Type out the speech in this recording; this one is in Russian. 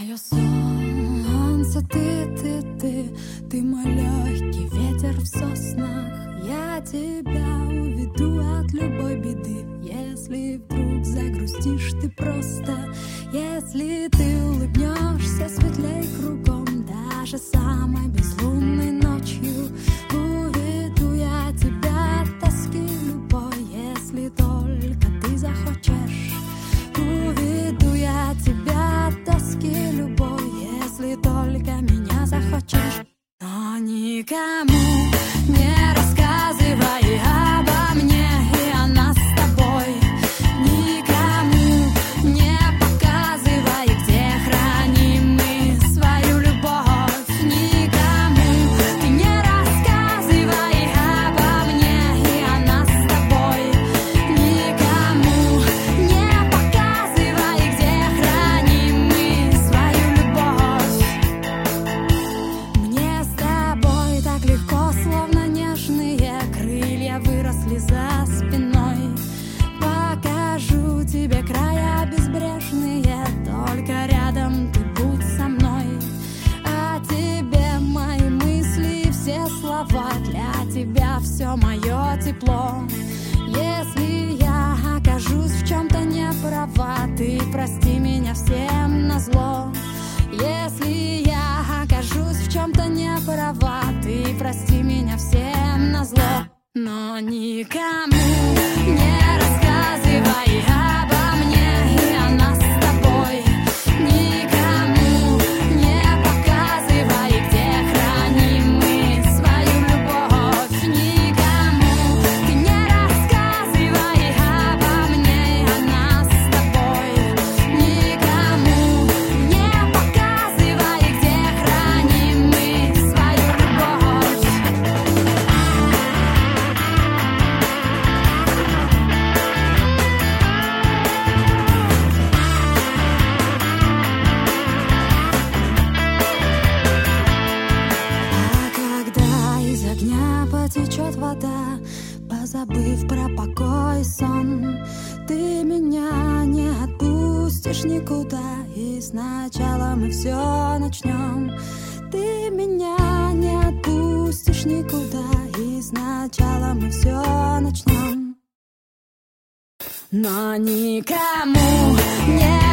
Мое солнце, ты мой легкий ветер в соснах. Я тебя уведу от любой беды, если вдруг загрустишь ты просто. Если ты улыбнешься, светлей кругом, даже самой безлунной ночью. Уведу я тебя от тоски любой, если только ты захочешь. Уведу я тебя от тоски любой, если только меня захочешь. Но никому не рассказывай обо мне и о нас с тобой. Никому не показывай, где храним мы свою любовь. Никому ты не рассказывай обо мне и о нас с тобой. Никому не показывай, где храним мы свою любовь. Мне с тобой так легко, словно нежные крылья выросли за спиной. Покажу тебе края безбрежные, только рядом ты будь со мной. О тебе мои мысли и все слова, для тебя все мое тепло. Если я окажусь в чем-то не права, ты прости меня всем назло. Если я окажусь в чем-то не права, ты прости меня всем назло. Но никому не рассказывай обо мне и о нас с тобой. Никому не показывай, где храним мы свою любовь. Никому ты не рассказывай обо мне и о нас с тобой. Никому не показывай, где храним мы свою любовь. А когда из огня потечет вода, позабыв про покой и сон, ты меня не отпустишь никуда, и сначала мы все начнем. Ты меня не отпустишь никуда, и сначала мы все начнем. Но никому не